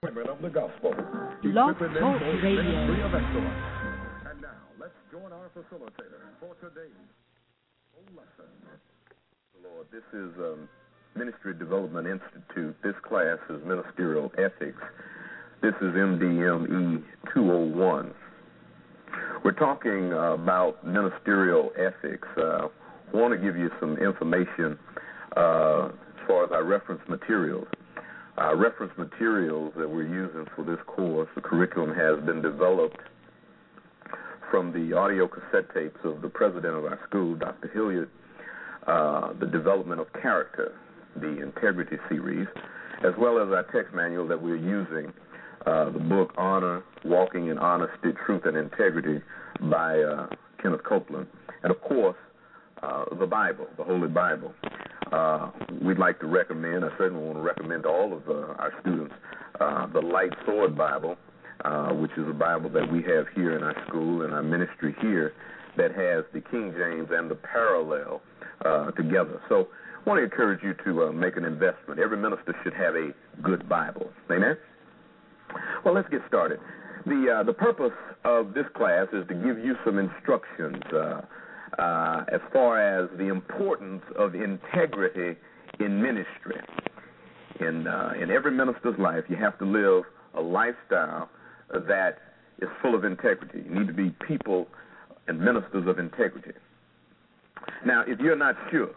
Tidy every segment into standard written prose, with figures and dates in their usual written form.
Of the gospel. Blog Talk Radio. And now, let's join our facilitator for today's lesson. Lord, this is Ministry Development Institute. This class is Ministerial Ethics. This is MDME 201. We're talking about ministerial ethics. I want to give you some information as far as our reference materials. Reference materials that we're using for this course, the curriculum has been developed from the audio cassette tapes of the president of our school, Dr. Hilliard, the development of character, the integrity series, as well as our text manual that we're using, the book Honor, Walking in Honesty, Truth, and Integrity by Kenneth Copeland, and of course, the Bible, the Holy Bible. We'd like to recommend, I certainly want to recommend to all of our students, the Light Sword Bible, which is a Bible that we have here in our school and our ministry here that has the King James and the parallel together. So I want to encourage you to make an investment. Every minister should have a good Bible. Amen? Well, let's get started. The purpose of this class is to give you some instructions as far as the importance of integrity in ministry. In every minister's life, you have to live a lifestyle that is full of integrity. You need to be people and ministers of integrity. Now, if you're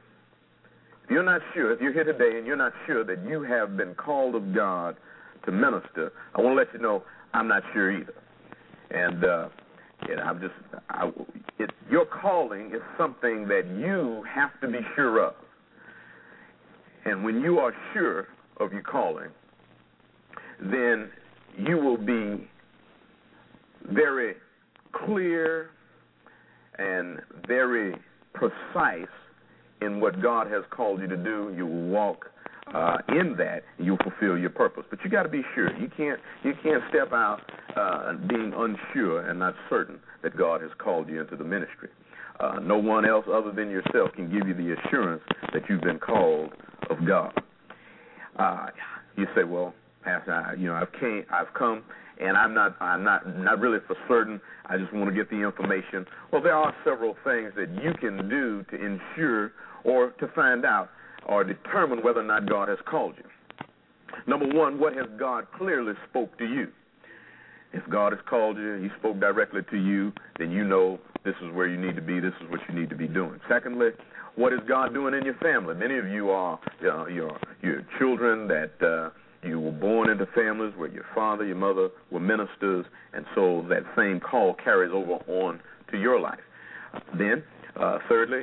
here today and you're not sure that you have been called of God to minister, I want to let you know I'm not sure either. And your calling is something that you have to be sure of. And when you are sure of your calling, then you will be very clear and very precise in what God has called you to do. You will walk in that, you'll fulfill your purpose. But you got to be sure. You can't step out being unsure and not certain that God has called you into the ministry. No one else other than yourself can give you the assurance that you've been called of God. You say, well, Pastor, I've come, and I'm not really for certain. I just want to get the information. Well, there are several things that you can do to ensure or to find out or determine whether or not God has called you. Number one, what has God clearly spoke to you? If God has called you, He spoke directly to you, then you know this is where you need to be, this is what you need to be doing. Secondly, what is God doing in your family? Many of you are your children that you were born into families where your father, your mother were ministers, and so that same call carries over on to your life. Then, thirdly,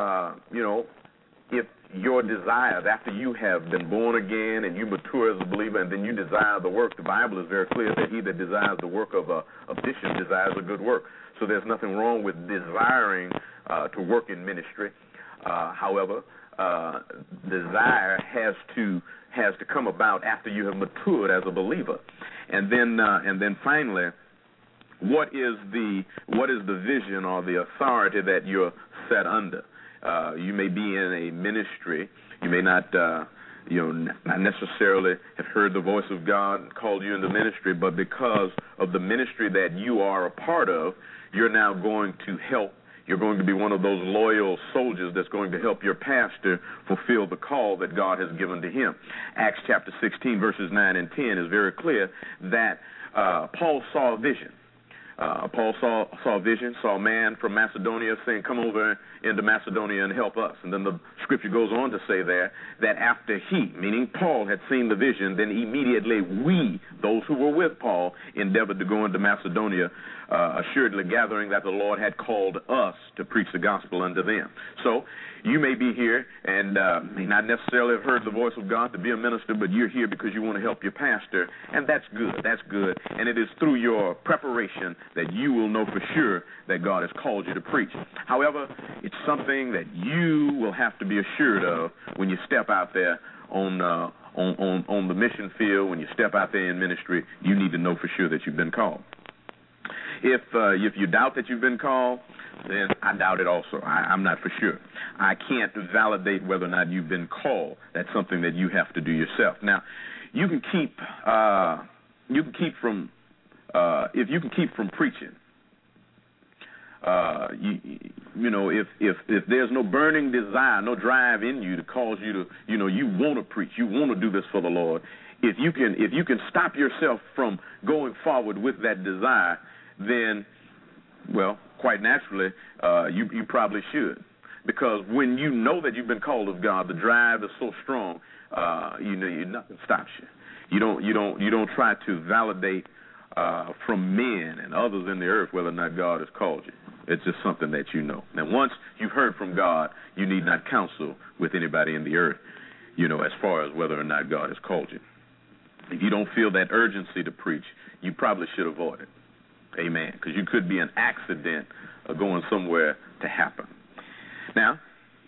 if your desires after you have been born again and you mature as a believer and then you desire the work, the Bible is very clear that he that desires the work of a bishop desires a good work. So there's nothing wrong with desiring to work in ministry. However, desire has to come about after you have matured as a believer. And then finally, what is the vision or the authority that you're set under? You may be in a ministry. You may not necessarily have heard the voice of God and called you into ministry, but because of the ministry that you are a part of, you're now going to help. You're going to be one of those loyal soldiers that's going to help your pastor fulfill the call that God has given to him. Acts chapter 16, verses 9 and 10 is very clear that Paul saw a vision. Paul saw a vision, saw a man from Macedonia saying, come over into Macedonia and help us. And then the scripture goes on to say there that after he, meaning Paul, had seen the vision, then immediately we, those who were with Paul, endeavored to go into Macedonia, assuredly gathering that the Lord had called us to preach the gospel unto them. So you may be here and may not necessarily have heard the voice of God to be a minister, but you're here because you want to help your pastor, and that's good. That's good. And it is through your preparation that you will know for sure that God has called you to preach. However, it's something that you will have to be assured of when you step out there on the mission field. When you step out there in ministry, you need to know for sure that you've been called. If you doubt that you've been called, then I doubt it also. I'm not for sure. I can't validate whether or not you've been called. That's something that you have to do yourself. Now, you can keep you can keep from preaching, if there's no burning desire, no drive in you to cause you to, you want to preach, you want to do this for the Lord. If you can stop yourself from going forward with that desire, then, well, quite naturally, you probably should. Because when you know that you've been called of God, the drive is so strong, nothing stops you. You don't try to validate from men and others in the earth whether or not God has called you. It's just something that you know. And once you've heard from God, you need not counsel with anybody in the earth, as far as whether or not God has called you. If you don't feel that urgency to preach, you probably should avoid it. Amen. Because you could be an accident of going somewhere to happen. Now,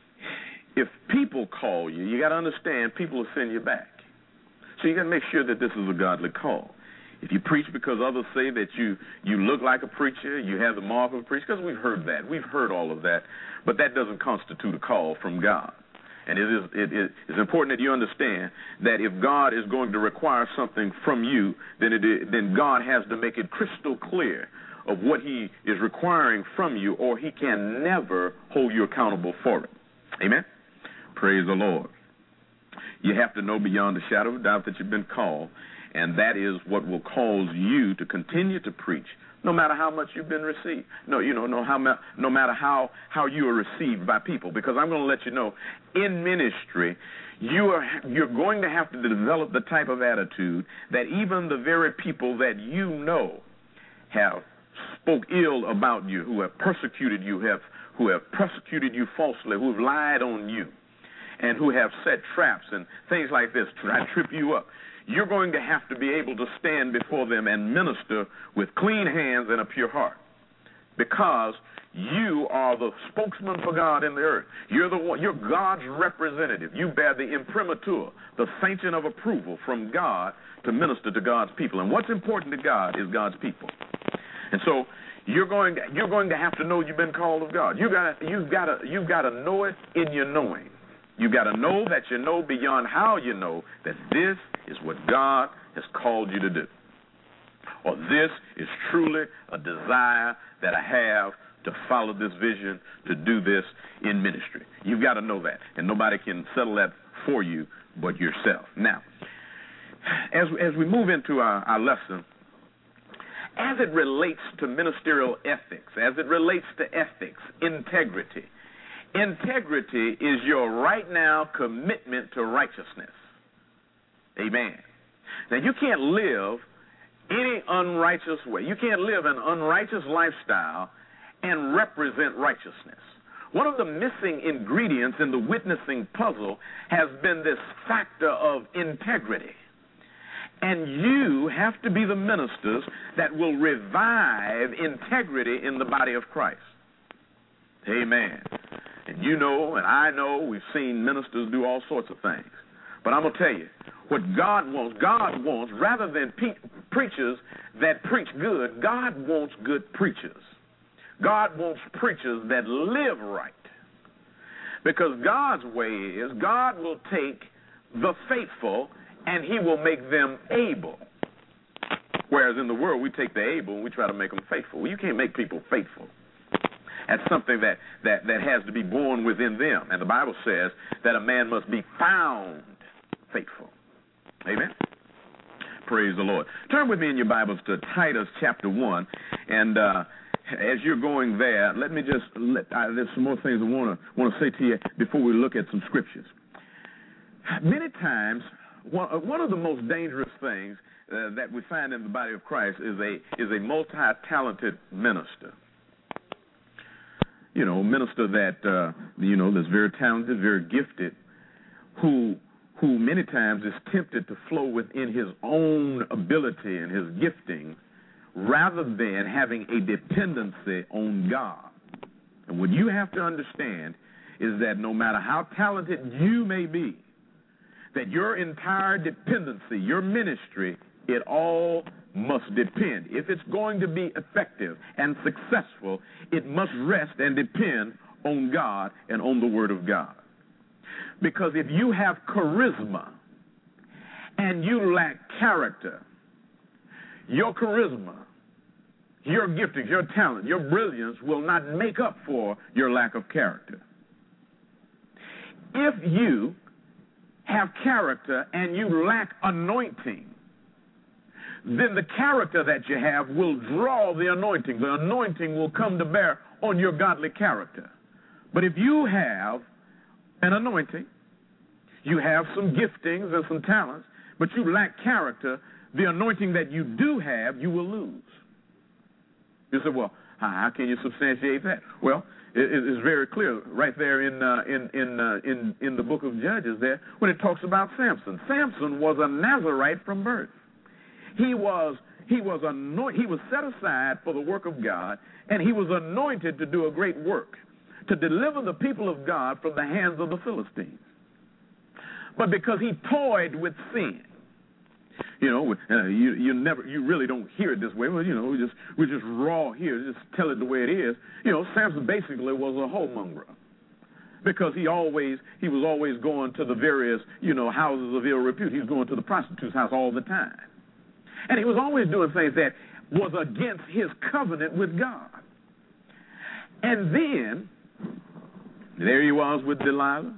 if people call you, you got to understand people will send you back. So you got to make sure that this is a godly call. If you preach because others say that you look like a preacher, you have the mark of a preacher, because we've heard that. We've heard all of that. But that doesn't constitute a call from God. And it is important that you understand that if God is going to require something from you, then God has to make it crystal clear of what he is requiring from you, or he can never hold you accountable for it. Amen? Praise the Lord. You have to know beyond a shadow of a doubt that you've been called, and that is what will cause you to continue to preach, no matter how much you've been received. No matter how you are received by people. Because I'm going to let you know, in ministry, you're going to have to develop the type of attitude that even the very people that you know have spoke ill about you, who have persecuted you, who have persecuted you falsely, who have lied on you, and who have set traps and things like this to try to trip you up. You're going to have to be able to stand before them and minister with clean hands and a pure heart, because you are the spokesman for God in the earth. You're God's representative. You bear the imprimatur, the sanction of approval from God to minister to God's people. And what's important to God is God's people. And so you're going to have to know you've been called of God. You've got to know it in your knowing. You've got to know that you know beyond how you know that this is what God has called you to do. Or this is truly a desire that I have to follow this vision, to do this in ministry. You've got to know that. And nobody can settle that for you but yourself. Now, as we move into our lesson, as it relates to ministerial ethics, as it relates to ethics, integrity is your right now commitment to righteousness. Amen. Now, you can't live any unrighteous way. You can't live an unrighteous lifestyle and represent righteousness. One of the missing ingredients in the witnessing puzzle has been this factor of integrity. And you have to be the ministers that will revive integrity in the body of Christ. Amen. And you know, and I know, we've seen ministers do all sorts of things. But I'm going to tell you, what God wants, rather than preachers that preach good, God wants good preachers. God wants preachers that live right. Because God's way is, God will take the faithful and he will make them able. Whereas in the world, we take the able and we try to make them faithful. Well, you can't make people faithful. That's something that has to be born within them. And the Bible says that a man must be found faithful. Amen? Praise the Lord. Turn with me in your Bibles to Titus chapter 1. And as you're going there, let me just there's some more things I want to say to you before we look at some scriptures. Many times, one of the most dangerous things that we find in the body of Christ is a multi-talented minister. You know, minister that that's very talented, very gifted, who many times is tempted to flow within his own ability and his gifting, rather than having a dependency on God. And what you have to understand is that no matter how talented you may be, that your entire dependency, your ministry, it all must depend. If it's going to be effective and successful, it must rest and depend on God and on the Word of God. Because if you have charisma and you lack character, your charisma, your giftings, your talent, your brilliance will not make up for your lack of character. If you have character and you lack anointing, then the character that you have will draw the anointing. The anointing will come to bear on your godly character. But if you have an anointing, you have some giftings and some talents, but you lack character, the anointing that you do have, you will lose. You say, well, how can you substantiate that? Well, it's very clear right there in the book of Judges there when it talks about Samson. Samson was a Nazarite from birth. He was set aside for the work of God, and he was anointed to do a great work, to deliver the people of God from the hands of the Philistines. But because he toyed with sin, you really don't hear it this way. Well, we're just raw here, just tell it the way it is. Samson basically was a whoremonger, because he was always going to the various houses of ill repute. He was going to the prostitute's house all the time, and he was always doing things that was against his covenant with God. And then there he was with Delilah,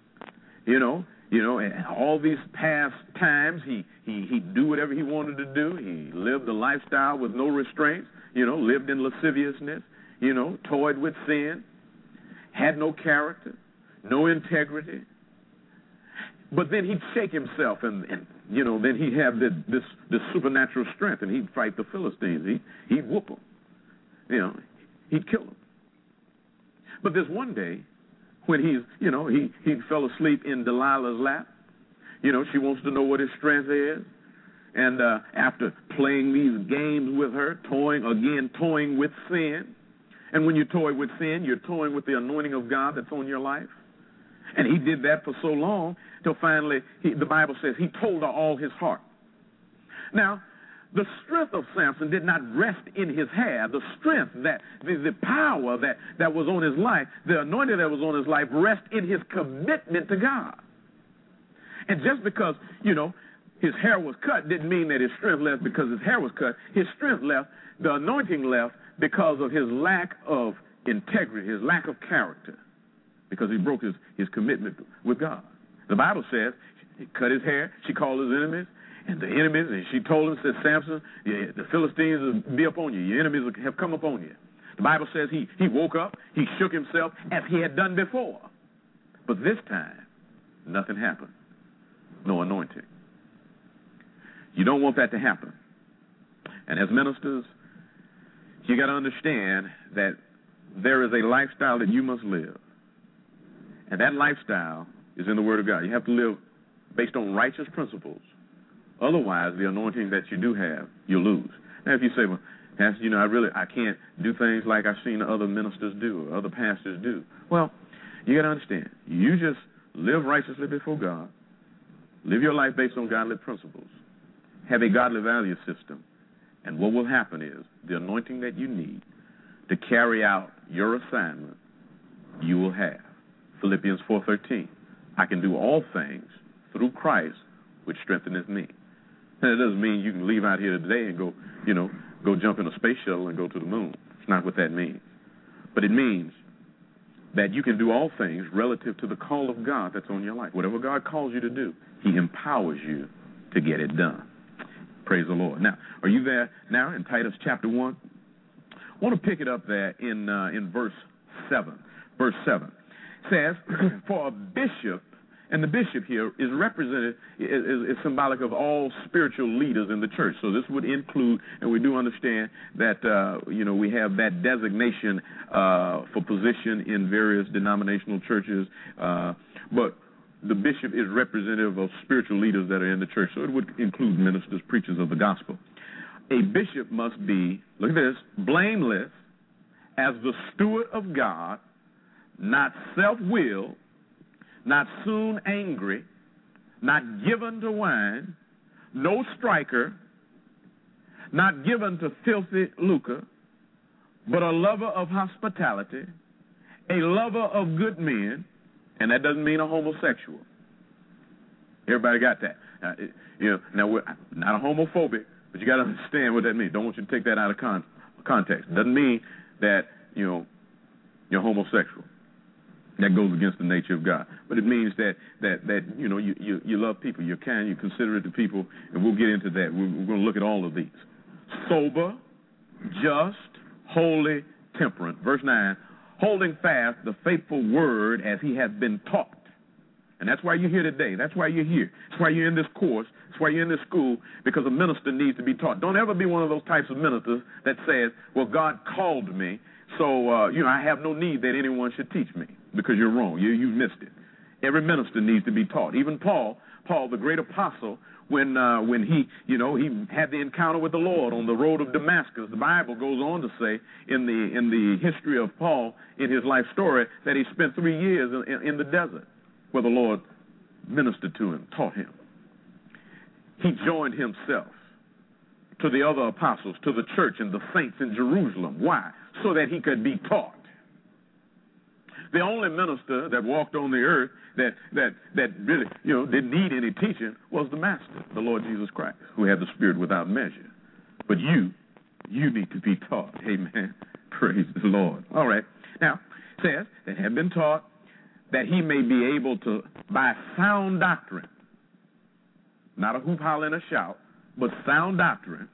and all these past times, he'd do whatever he wanted to do. He lived a lifestyle with no restraints, lived in lasciviousness, toyed with sin, had no character, no integrity. But then he'd shake himself, and then he'd have this supernatural strength, and he'd fight the Philistines. He'd whoop them. He'd kill them. But there's one day when he fell asleep in Delilah's lap. She wants to know what his strength is. And after playing these games with her, toying with sin. And when you toy with sin, you're toying with the anointing of God that's on your life. And he did that for so long till finally, the Bible says, he told her all his heart. Now, the strength of Samson did not rest in his hair. The strength, the power that was on his life, the anointing that was on his life, rest in his commitment to God. And just because, his hair was cut didn't mean that his strength left because his hair was cut. His strength left, the anointing left because of his lack of integrity, his lack of character, because he broke his commitment with God. The Bible says he cut his hair, she called his enemies, and the enemies, and she told him, said, Samson, the Philistines will be upon you. Your enemies have come upon you. The Bible says he woke up, he shook himself as he had done before. But this time, nothing happened. No anointing. You don't want that to happen. And as ministers, you got to understand that there is a lifestyle that you must live. And that lifestyle is in the Word of God. You have to live based on righteous principles. Otherwise, the anointing that you do have, you lose. Now, if you say, well, Pastor, I can't do things like I've seen other ministers do or other pastors do. Well, you got to understand, you just live righteously before God, live your life based on godly principles, have a godly value system, and what will happen is the anointing that you need to carry out your assignment, you will have. Philippians 4:13, I can do all things through Christ, which strengtheneth me. And it doesn't mean you can leave out here today and go jump in a space shuttle and go to the moon. It's not what that means. But it means that you can do all things relative to the call of God that's on your life. Whatever God calls you to do, he empowers you to get it done. Praise the Lord. Now, are you there now in Titus chapter 1? I want to pick it up there in verse 7. Verse 7 says, for a bishop, and the bishop here is represented, is symbolic of all spiritual leaders in the church. So this would include, and we do understand that, we have that designation for position in various denominational churches, but the bishop is representative of spiritual leaders that are in the church. So it would include ministers, preachers of the gospel. A bishop must be, look at this, blameless as the steward of God, not self-willed, not soon angry, not given to wine, no striker, not given to filthy lucre, but a lover of hospitality, a lover of good men, and that doesn't mean a homosexual. Everybody got that? Now we're not a homophobic But you got to understand what that means. Don't want you to take that out of context. It doesn't mean that, you're homosexual. That goes against the nature of God. But it means that you love people, you're kind, you're considerate to people, and we'll get into that. We're going to look at all of these. Sober, just, holy, temperate. Verse 9, holding fast the faithful word as he has been taught. And that's why you're here today. That's why you're here. That's why you're in this course. That's why you're in this school, because a minister needs to be taught. Don't ever be one of those types of ministers that says, well, God called me, so, I have no need that anyone should teach me, because you're wrong. You've missed it. Every minister needs to be taught. Even Paul, the great apostle, when he had the encounter with the Lord on the road of Damascus, the Bible goes on to say in the history of Paul, in his life story, that he spent 3 years in the desert where the Lord ministered to him, taught him. He joined himself to the other apostles, to the church and the saints in Jerusalem. Why? So that he could be taught. The only minister that walked on the earth that really, didn't need any teaching was the Master, the Lord Jesus Christ, who had the Spirit without measure. But you need to be taught. Amen. Praise the Lord. All right. Now, it says that have been taught that he may be able to, by sound doctrine, not a hoop, holler, and a shout, but sound doctrine,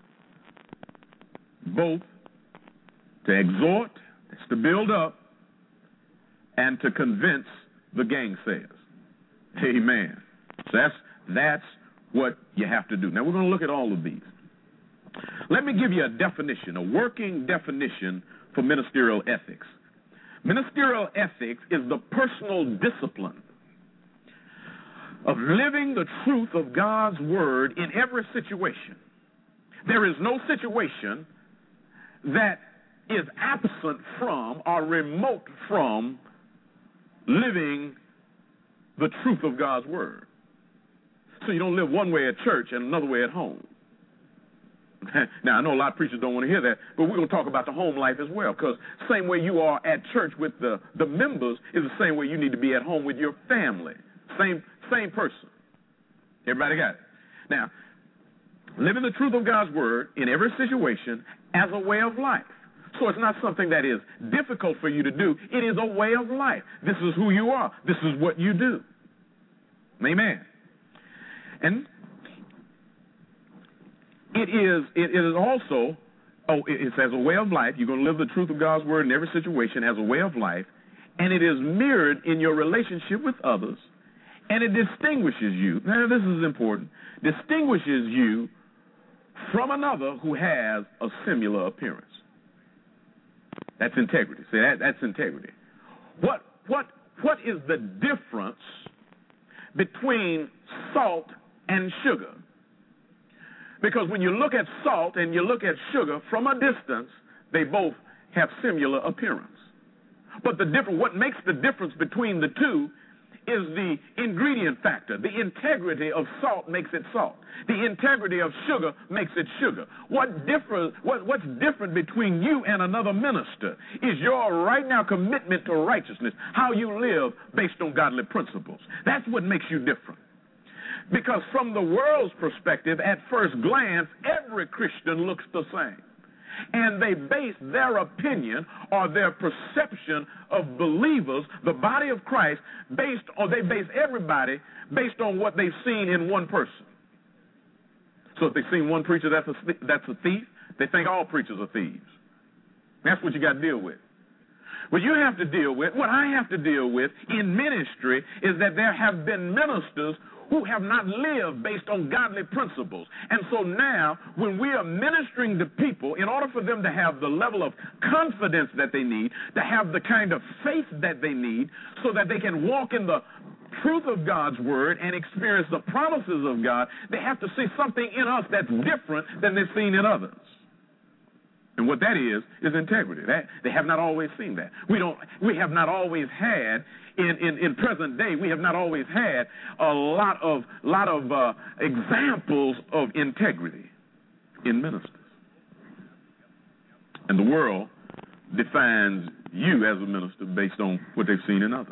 both to exhort, to build up, and to convince the gainsayers. Amen. So that's what you have to do. Now, we're going to look at all of these. Let me give you a definition, a working definition for ministerial ethics. Ministerial ethics is the personal discipline of living the truth of God's word in every situation. There is no situation that is absent from or remote from living the truth of God's word. So you don't live one way at church and another way at home. Now, I know a lot of preachers don't want to hear that, but we're going to talk about the home life as well, because same way you are at church with the members is the same way you need to be at home with your family. Same person. Everybody got it? Now, living the truth of God's word in every situation as a way of life. So it's not something that is difficult for you to do. It is a way of life. This is who you are. This is what you do. Amen. And it is also, it's as a way of life. You're going to live the truth of God's word in every situation as a way of life, and it is mirrored in your relationship with others, and it distinguishes you. Now, this is important. Distinguishes you from another who has a similar appearance. That's integrity. See, that's integrity. What is the difference between salt and sugar? Because when you look at salt and you look at sugar from a distance, they both have similar appearance. But what makes the difference between the two is the ingredient factor. The integrity of salt makes it salt. The integrity of sugar makes it sugar. What's different between you and another minister is your right now commitment to righteousness, how you live based on godly principles. That's what makes you different. Because from the world's perspective, at first glance, every Christian looks the same. And they base their opinion or their perception of believers, the body of Christ, they base everybody based on what they've seen in one person. So if they've seen one preacher that's a thief, they think all preachers are thieves. That's what you got to deal with. What you have to deal with, what I have to deal with in ministry is that there have been ministers who have not lived based on godly principles. And so now, when we are ministering to people, in order for them to have the level of confidence that they need, to have the kind of faith that they need, so that they can walk in the truth of God's word and experience the promises of God, they have to see something in us that's different than they've seen in others. And what that is integrity. They have not always seen that. We have not always had, in present day, we have not always had a lot of examples of integrity in ministers. And the world defines you as a minister based on what they've seen in others.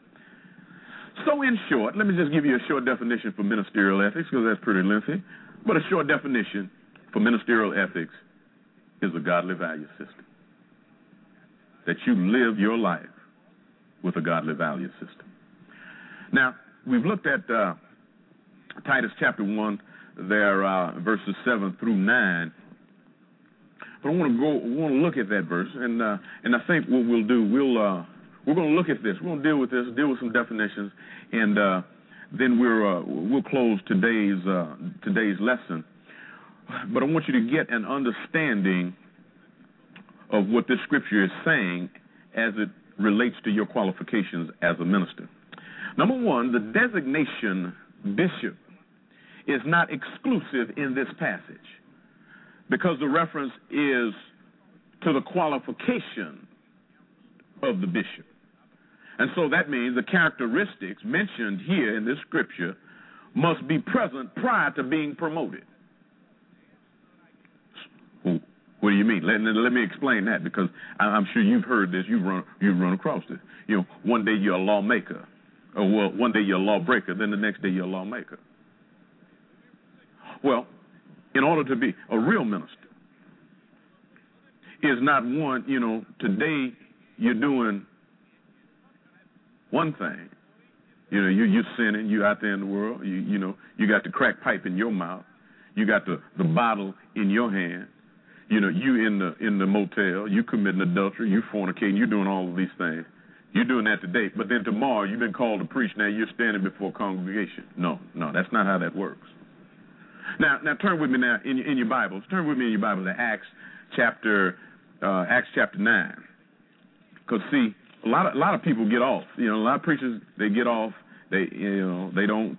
So in short, let me just give you a short definition for ministerial ethics, because that's pretty lengthy, but a short definition for ministerial ethics is a godly value system. That you live your life with a godly value system. Now, we've looked at Titus chapter 1, there verses 7 through 9. But I want to look at that verse, and I think what we'll do, we're going to look at this. We're going to deal with this, deal with some definitions, and then we'll close today's lesson. But I want you to get an understanding of what this scripture is saying as it relates to your qualifications as a minister. Number one, the designation bishop is not exclusive in this passage because the reference is to the qualification of the bishop. And so that means the characteristics mentioned here in this scripture must be present prior to being promoted. What do you mean? Let me explain that, because I'm sure you've heard this. You've run across it. You know, one day you're a lawmaker, or one day you're a lawbreaker, then the next day you're a lawmaker. Well, in order to be a real minister, is not one. You know, today you're doing one thing. You know, you're sinning. You're out there in the world. You know, you got the crack pipe in your mouth. You got the bottle in your hand. You know, you in the motel, you committing adultery, you fornicating, you're doing all of these things. You're doing that today, but then tomorrow you've been called to preach. Now you're standing before a congregation. No, that's not how that works. Now turn with me now in your Bibles. Turn with me in your Bible to Acts chapter 9. Because see, a lot of people get off. You know, a lot of preachers, they get off. They don't.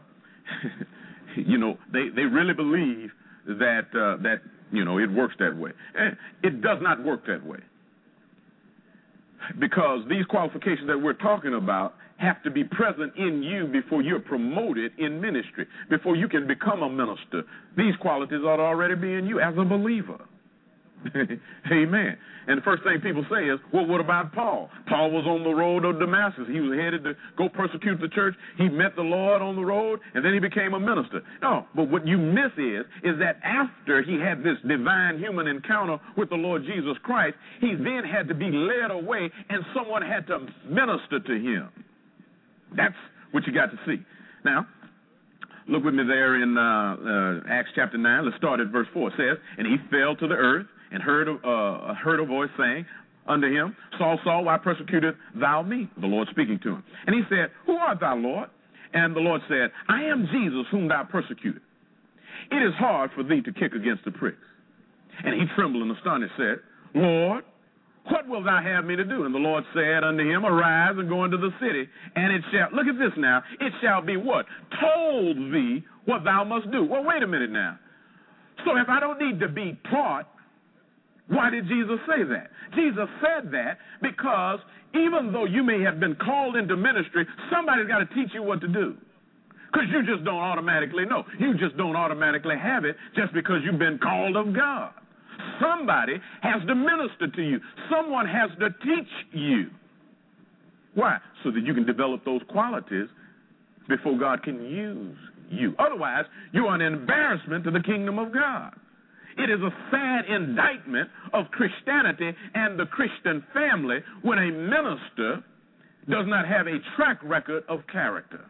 They really believe that it works that way. And it does not work that way. Because these qualifications that we're talking about have to be present in you before you're promoted in ministry, before you can become a minister. These qualities ought to already be in you as a believer. Amen. And the first thing people say is, well, what about Paul? Paul was on the road of Damascus. He was headed to go persecute the church. He met the Lord on the road, and then he became a minister. No, but what you miss is that after he had this divine human encounter with the Lord Jesus Christ, he then had to be led away, and someone had to minister to him. That's what you got to see. Now, look with me there in Acts chapter 9. Let's start at verse 4. It says, and he fell to the earth, and heard a voice saying unto him, Saul, Saul, why persecutest thou me? The Lord speaking to him. And he said, who art thou, Lord? And the Lord said, I am Jesus whom thou persecutest. It is hard for thee to kick against the pricks. And he trembled and astonished, said, Lord, what wilt thou have me to do? And the Lord said unto him, arise and go into the city, and it shall, look at this now, it shall be what? Told thee what thou must do. Well, wait a minute now. So if I don't need to be taught, why did Jesus say that? Jesus said that because even though you may have been called into ministry, somebody's got to teach you what to do. Because you just don't automatically know. You just don't automatically have it just because you've been called of God. Somebody has to minister to you. Someone has to teach you. Why? So that you can develop those qualities before God can use you. Otherwise, you are an embarrassment to the kingdom of God. It is a sad indictment of Christianity and the Christian family when a minister does not have a track record of character.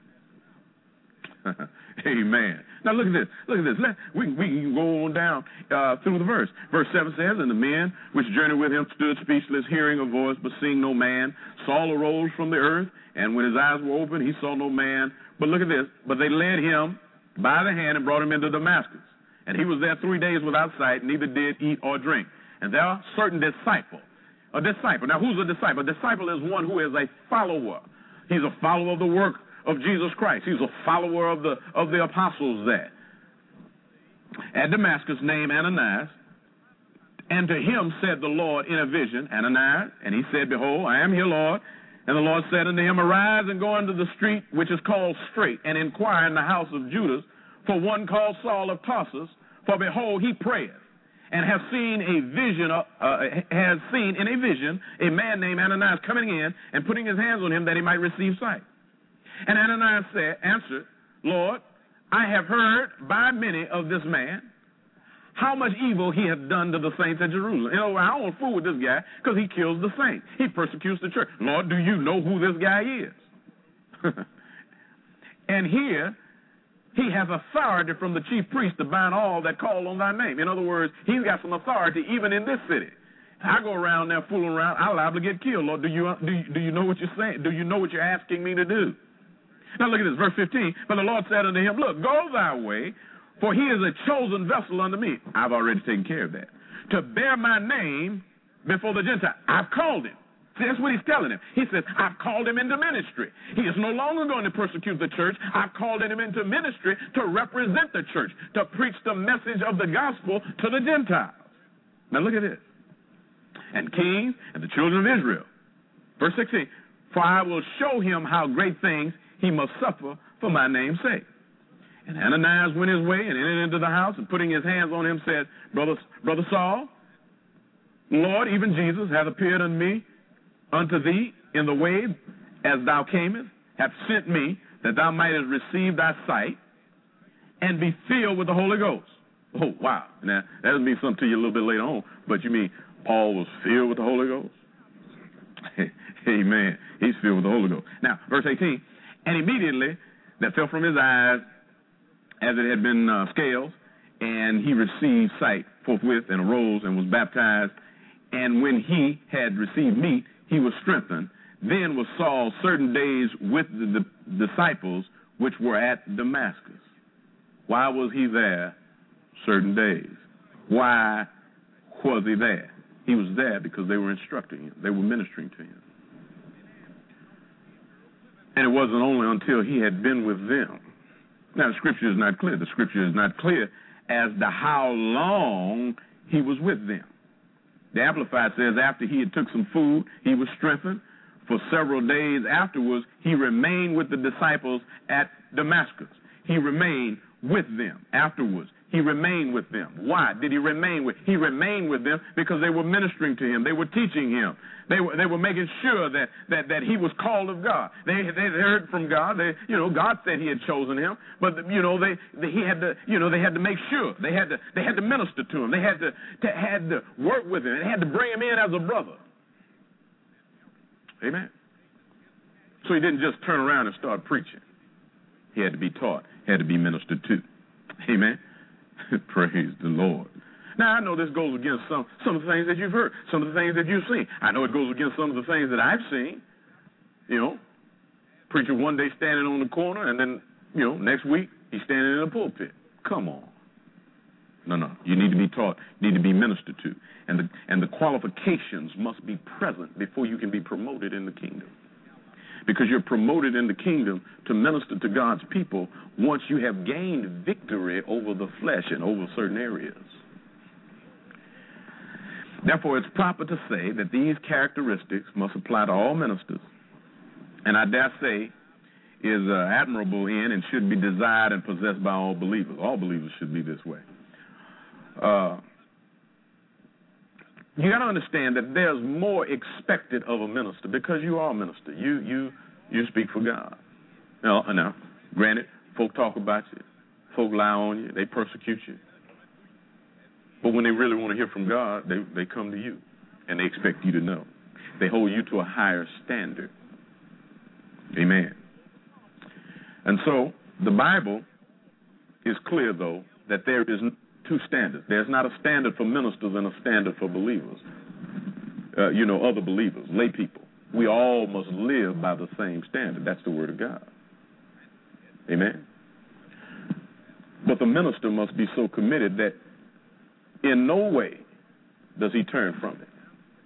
Amen. Now look at this. Look at this. We can go on down through the verse. Verse 7 says, and the men which journeyed with him stood speechless, hearing a voice, but seeing no man. Saul arose from the earth, and when his eyes were opened, he saw no man. But look at this. But they led him by the hand and brought him into Damascus. And he was there 3 days without sight, neither did eat or drink. And there are certain disciples. A disciple. Now, who's a disciple? A disciple is one who is a follower. He's a follower of the work of Jesus Christ. He's a follower of the apostles there. At Damascus, named Ananias, and to him said the Lord in a vision, Ananias, and he said, behold, I am here, Lord. And the Lord said unto him, arise and go into the street which is called Straight, and inquire in the house of Judas for one called Saul of Tarsus, for behold, he prayeth, and has seen in a vision a man named Ananias coming in and putting his hands on him that he might receive sight. And Ananias answered, Lord, I have heard by many of this man how much evil he hath done to the saints at Jerusalem. You know, I don't want to fool with this guy because he kills the saints. He persecutes the church. Lord, do you know who this guy is? And here, he has authority from the chief priest to bind all that call on thy name. In other words, he's got some authority even in this city. I go around there fooling around, I'm liable to get killed. Lord, do you know what you're saying? Do you know what you're asking me to do? Now look at this, verse 15. But the Lord said unto him, look, go thy way, for he is a chosen vessel unto me. I've already taken care of that. To bear my name before the Gentiles. I've called him. See, that's what he's telling him. He says, I've called him into ministry. He is no longer going to persecute the church. I've called him into ministry to represent the church, to preach the message of the gospel to the Gentiles. Now look at this. And kings and the children of Israel. Verse 16, for I will show him how great things he must suffer for my name's sake. And Ananias went his way and entered into the house, and putting his hands on him said, Brother Saul, Lord, even Jesus, hath appeared unto thee in the way as thou camest, hath sent me that thou mightest receive thy sight and be filled with the Holy Ghost. Oh, wow. Now, that'll mean something to you a little bit later on, but you mean Paul was filled with the Holy Ghost? Amen. He's filled with the Holy Ghost. Now, verse 18, and immediately there fell from his eyes as it had been scales, and he received sight forthwith and arose and was baptized. And when he had received meat, he was strengthened. Then was Saul certain days with the disciples which were at Damascus. Why was he there certain days? Why was he there? He was there because they were instructing him. They were ministering to him. And it wasn't only until he had been with them. Now, the scripture is not clear. The scripture is not clear as to how long he was with them. The Amplified says after he had took some food, he was strengthened. For several days afterwards, he remained with the disciples at Damascus. He remained with them afterwards. He remained with them. Why did he remain with? He remained with them because they were ministering to him. They were teaching him. They were making sure that he was called of God. They heard from God. God said he had chosen him, but they had to make sure. They had to minister to him. They had to work with him. They had to bring him in as a brother. Amen. So he didn't just turn around and start preaching. He had to be taught. He had to be ministered to. Amen. Praise the Lord. Now, I know this goes against some of the things that you've heard, some of the things that you've seen. I know it goes against some of the things that I've seen. Preacher one day standing on the corner, and then, next week he's standing in a pulpit. Come on. No. You need to be taught, you need to be ministered to. And the qualifications must be present before you can be promoted in the kingdom. Because you're promoted in the kingdom to minister to God's people once you have gained victory over the flesh and over certain areas. Therefore, it's proper to say that these characteristics must apply to all ministers, and I dare say is admirable in and should be desired and possessed by all believers. All believers should be this way. You got to understand that there's more expected of a minister because you are a minister. You speak for God. Now, granted, folk talk about you. Folk lie on you. They persecute you. But when they really want to hear from God, they come to you, and they expect you to know. They hold you to a higher standard. Amen. And so the Bible is clear, though, that there is two standards. There's not a standard for ministers and a standard for believers. Other believers, lay people. We all must live by the same standard. That's the Word of God. Amen. But the minister must be so committed that in no way does he turn from it.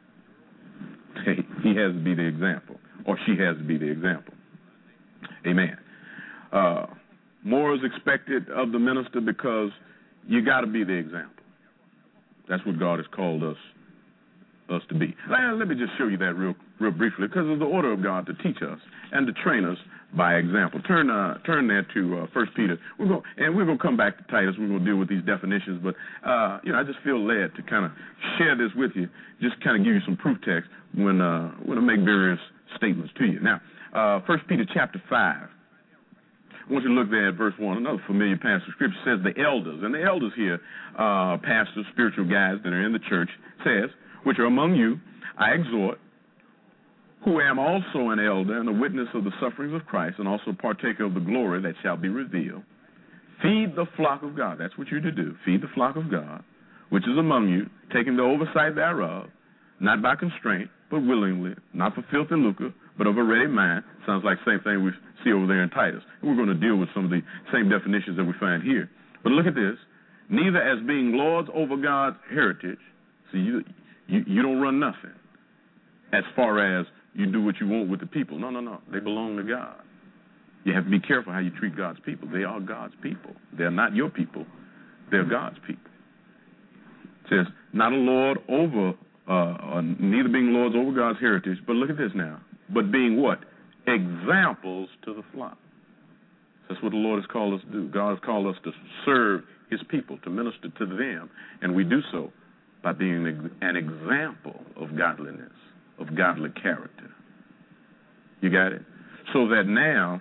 He has to be the example, or she has to be the example. Amen. More is expected of the minister because you got to be the example. That's what God has called us to be. Let me just show you that real briefly, because it's the order of God to teach us and to train us by example. Turn there to 1 Peter. We're going to come back to Titus. We're going to deal with these definitions, but I just feel led to kind of share this with you, just kind of give you some proof text when I make various statements to you. Now, 1 Peter chapter 5. I want you to look there at verse 1. Another familiar passage of Scripture says the elders. And the elders here, pastors, spiritual guys that are in the church, says, which are among you, I exhort, who am also an elder and a witness of the sufferings of Christ, and also partaker of the glory that shall be revealed. Feed the flock of God. That's what you're to do. Feed the flock of God, which is among you, taking the oversight thereof, not by constraint, but willingly, not for filthy lucre, but of a ready mind. Sounds like the same thing we see over there in Titus. And we're going to deal with some of the same definitions that we find here. But look at this. Neither as being lords over God's heritage. See, you don't run nothing as far as you do what you want with the people. No. They belong to God. You have to be careful how you treat God's people. They are God's people. They're not your people. They're God's people. It says, not a lord over, neither being lords over God's heritage, but look at this now, but being what? Examples to the flock. That's what the Lord has called us to do. God has called us to serve his people, to minister to them, and we do so by being an example of godliness, of godly character. You got it? So that now,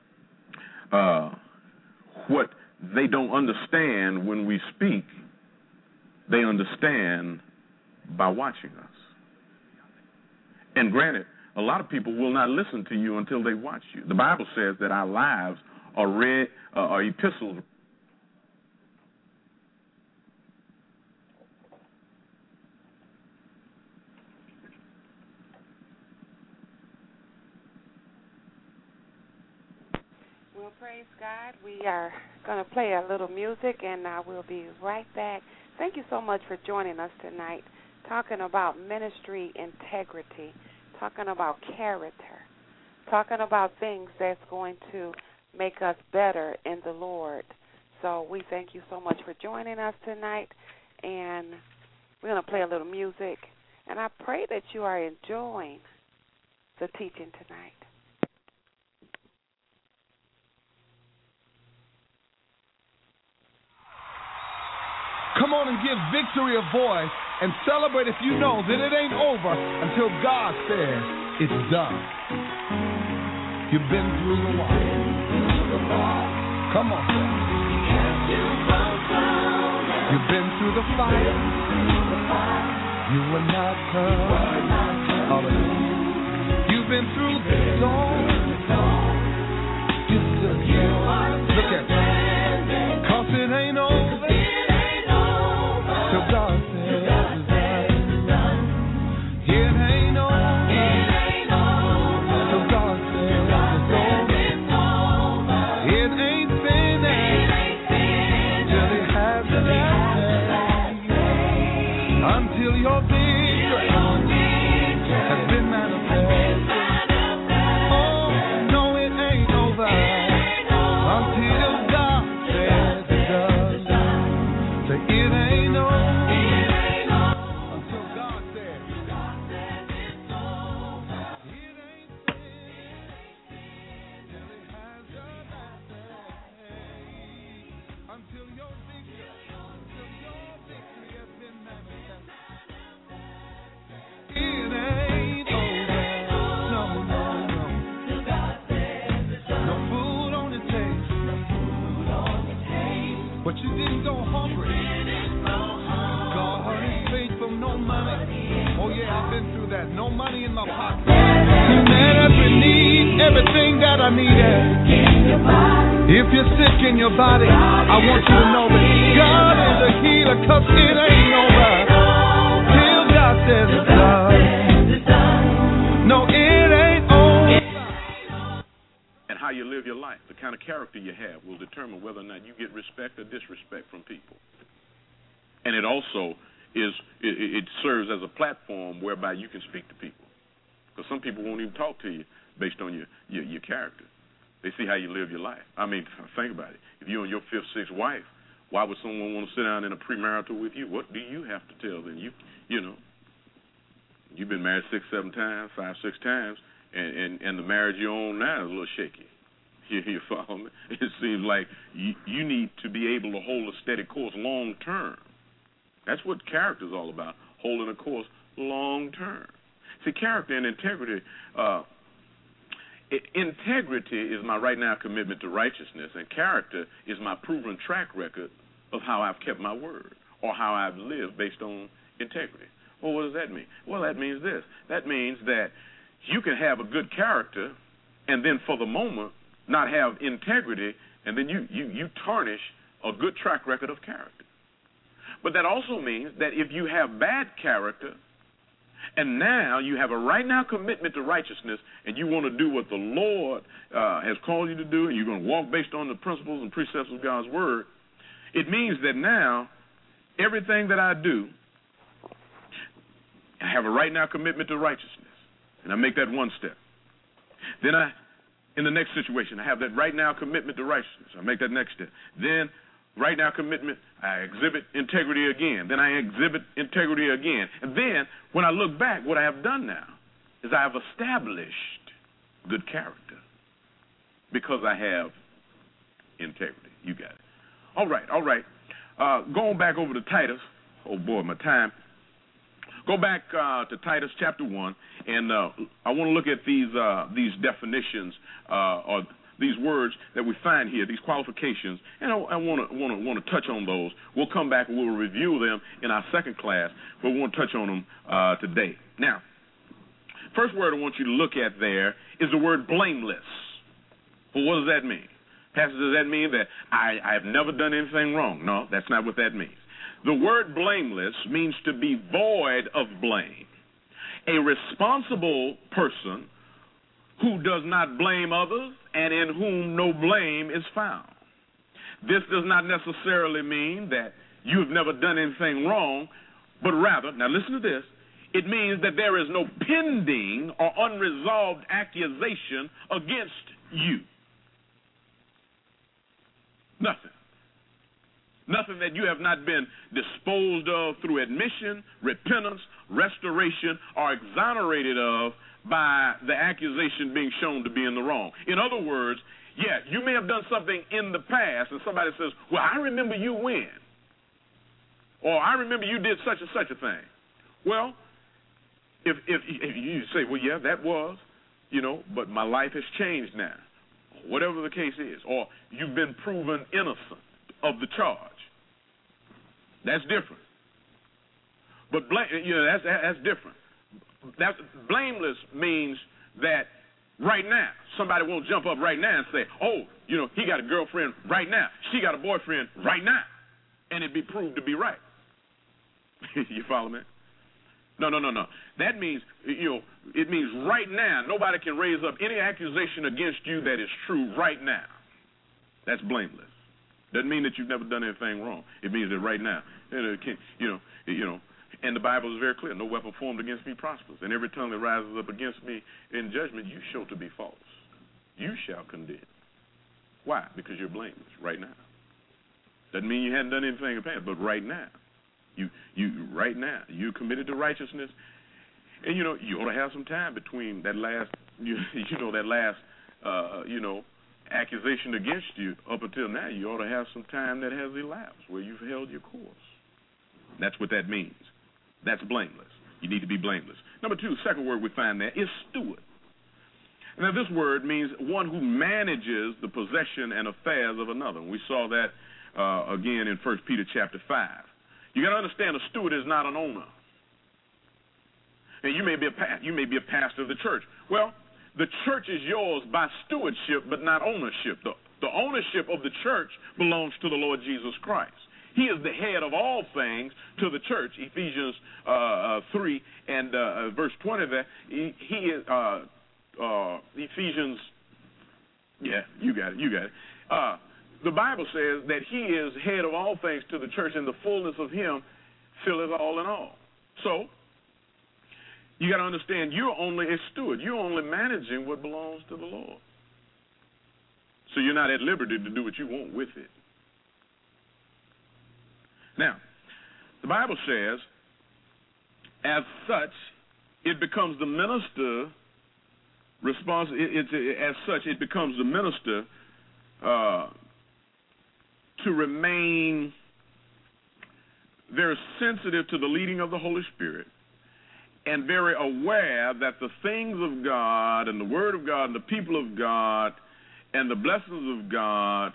what they don't understand when we speak, they understand by watching us. And granted, a lot of people will not listen to you until they watch you. The Bible says that our lives are epistles. Well, praise God. We are going to play a little music, and we'll be right back. Thank you so much for joining us tonight, talking about ministry integrity, talking about character, talking about things that's going to make us better in the Lord. So we thank you so much for joining us tonight, and we're going to play a little music, and I pray that you are enjoying the teaching tonight. Come on and give victory a voice and celebrate if you know that it ain't over until God says it's done. You've been through the wire. Come on. You've been through the fire. You were not hurt. Hallelujah. You've been through the storm. You stood here. Look at me. 'Cause it ain't over. Till God says it's done. It ain't over. Till God says it's over. It ain't finished. Till it has the last say. Until your victory has been manifest. Oh, no, it ain't over. Until God says it's done. Say it ain't over. But you didn't go hungry. God is faithful, no money. Oh yeah, I've been through that. No money in my pocket. You met every need, everything that I needed. If you're sick in your body, I want you to know that God is a healer, 'cause it ain't over till God says it's done. No, it ain't over. And how you live your life, the kind of character you have, will determine whether or not you get respect or disrespect from people. And it also it serves as a platform whereby you can speak to people, because some people won't even talk to you based on your character. They see how you live your life. I mean, think about it. If you're on your 5th, 6th wife, why would someone want to sit down in a premarital with you? What do you have to tell them? You know, you've been married 6, 7 times, 5, 6 times. And the marriage you're on now is a little shaky. You follow me? It seems like you need to be able to hold a steady course long term. That's what character is all about, holding a course long term. See, character and integrity integrity is my right now commitment to righteousness, and character is my proven track record of how I've kept my word or how I've lived based on integrity. Well, what does that mean? Well, that means this. That means that you can have a good character and then for the moment not have integrity, and then you tarnish a good track record of character. But that also means that if you have bad character and now you have a right now commitment to righteousness and you want to do what the Lord has called you to do, and you're going to walk based on the principles and precepts of God's word, it means that now everything that I do, I have a right now commitment to righteousness, and I make that one step. Then in the next situation, I have that right now commitment to righteousness. I make that next step. Then right now commitment, I exhibit integrity again. Then I exhibit integrity again. And then when I look back, what I have done now is I have established good character because I have integrity. You got it. All right. Going back over to Titus. Oh, boy, my time. Go back to Titus chapter 1, and I want to look at these definitions or these words that we find here, these qualifications, and I want to touch on those. We'll come back and we'll review them in our second class, but we want to touch on them today. Now, first word I want you to look at there is the word blameless. Well, what does that mean? Pastor, does that mean that I have never done anything wrong? No, that's not what that means. The word blameless means to be void of blame, a responsible person who does not blame others and in whom no blame is found. This does not necessarily mean that you've never done anything wrong, but rather, now listen to this, it means that there is no pending or unresolved accusation against you. Nothing. Nothing that you have not been disposed of through admission, repentance, restoration, or exonerated of by the accusation being shown to be in the wrong. In other words, yeah, you may have done something in the past, and somebody says, well, I remember you when, or I remember you did such and such a thing. Well, if you say, well, yeah, that was, but my life has changed now, whatever the case is, or you've been proven innocent of the charge. That's different. But that's different. That blameless means that right now somebody won't jump up right now and say, "Oh, he got a girlfriend right now, she got a boyfriend right now," and it be proved to be right. You follow me? No. That means it means right now nobody can raise up any accusation against you that is true right now. That's blameless. Doesn't mean that you've never done anything wrong. It means that right now, and the Bible is very clear: no weapon formed against me prospers, and every tongue that rises up against me in judgment, you show to be false. You shall condemn. Why? Because you're blameless right now. Doesn't mean you hadn't done anything in the past, but right now, right now you're committed to righteousness, and you ought to have some time between that last, accusation against you up until now. You ought to have some time that has elapsed where you've held your course. That's what that means. That's blameless. You need to be blameless. Number two, second word we find there is steward. Now, this word means one who manages the possession and affairs of another. And we saw that again in 1 Peter chapter 5. You got to understand, a steward is not an owner. And you may be a pastor of the church. Well, the church is yours by stewardship, but not ownership. The ownership of the church belongs to the Lord Jesus Christ. He is the head of all things to the church. Ephesians 3 and verse 20 there. He is Ephesians. Yeah, you got it. The Bible says that he is head of all things to the church, and the fullness of him filleth all in all. So you got to understand, you're only a steward. You're only managing what belongs to the Lord. So you're not at liberty to do what you want with it. Now, the Bible says, as such, it becomes the minister it becomes the minister to remain very sensitive to the leading of the Holy Spirit and very aware that the things of God and the Word of God and the people of God and the blessings of God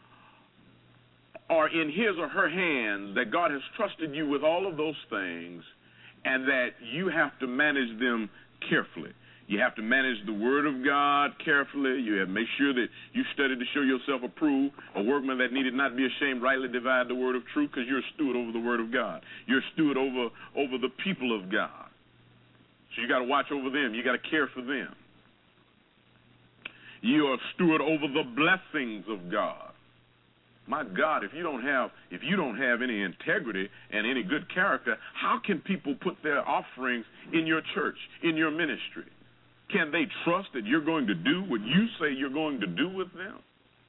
are in his or her hands, that God has trusted you with all of those things, and that you have to manage them carefully. You have to manage the Word of God carefully. You have to make sure that you study to show yourself approved, a workman that needed not be ashamed, rightly divide the word of truth, because you're a steward over the Word of God. You're a steward over the people of God. So you got to watch over them. You got to care for them. You are a steward over the blessings of God. My God, if you don't have any integrity and any good character, how can people put their offerings in your church, in your ministry? Can they trust that you're going to do what you say you're going to do with them?